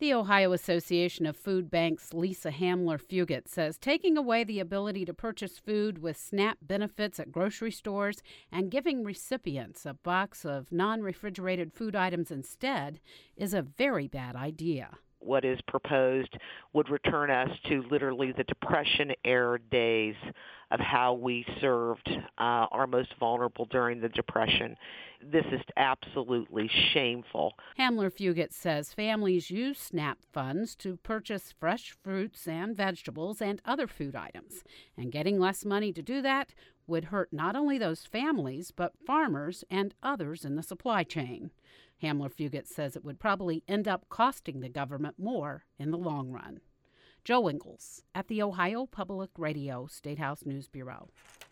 The Ohio Association of Food Banks' Lisa Hamler-Fugit says taking away the ability to purchase food with SNAP benefits at grocery stores and giving recipients a box of non-refrigerated food items instead is a very bad idea. What is proposed would return us to literally the Depression-era days of how we served our most vulnerable during the Depression. This is absolutely shameful. Hamler-Fugit says families use SNAP funds to purchase fresh fruits and vegetables and other food items. And getting less money to do that would hurt not only those families, but farmers and others in the supply chain. Hamler-Fugit says it would probably end up costing the government more in the long run. Joe Ingles at the Ohio Public Radio State House News Bureau.